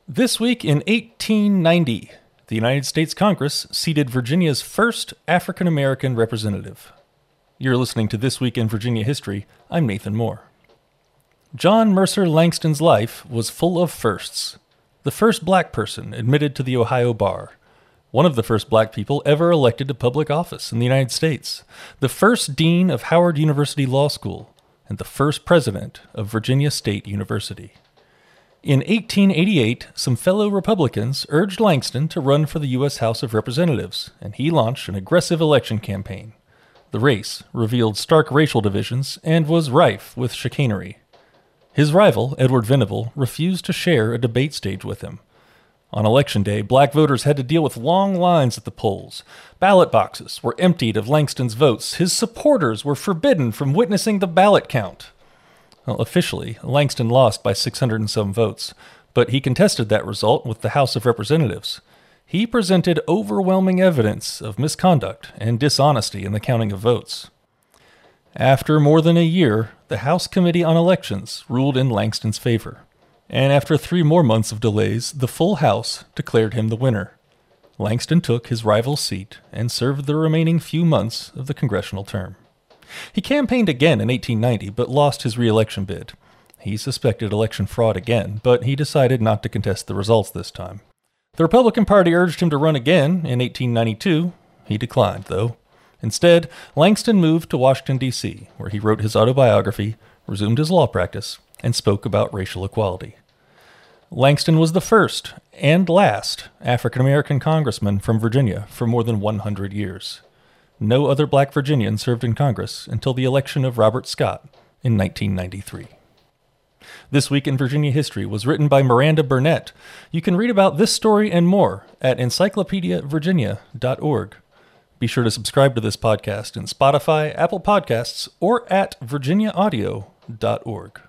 This week in 1890, the United States Congress seated Virginia's first African-American representative. You're listening to This Week in Virginia History. I'm Nathan Moore. John Mercer Langston's life was full of firsts. The first black person admitted to the Ohio bar. One of the first black people ever elected to public office in the United States. The first dean of Howard University Law School. And the first president of Virginia State University. In 1888, some fellow Republicans urged Langston to run for the U.S. House of Representatives, and he launched an aggressive election campaign. The race revealed stark racial divisions and was rife with chicanery. His rival, Edward Venable, refused to share a debate stage with him. On Election Day, black voters had to deal with long lines at the polls. Ballot boxes were emptied of Langston's votes. His supporters were forbidden from witnessing the ballot count. Well, officially, Langston lost by 600 and some votes, but he contested that result with the House of Representatives. He presented overwhelming evidence of misconduct and dishonesty in the counting of votes. After more than a year, the House Committee on Elections ruled in Langston's favor. And after 3 more months of delays, the full House declared him the winner. Langston took his rival's seat and served the remaining few months of the congressional term. He campaigned again in 1890, but lost his re-election bid. He suspected election fraud again, but he decided not to contest the results this time. The Republican Party urged him to run again in 1892. He declined, though. Instead, Langston moved to Washington, D.C., where he wrote his autobiography, resumed his law practice, and spoke about racial equality. Langston was the first and last African-American congressman from Virginia for more than 100 years. No other black Virginian served in Congress until the election of Robert Scott in 1993. This Week in Virginia History was written by Miranda Burnett. You can read about this story and more at encyclopediavirginia.org. Be sure to subscribe to this podcast in Spotify, Apple Podcasts, or at virginiaaudio.org.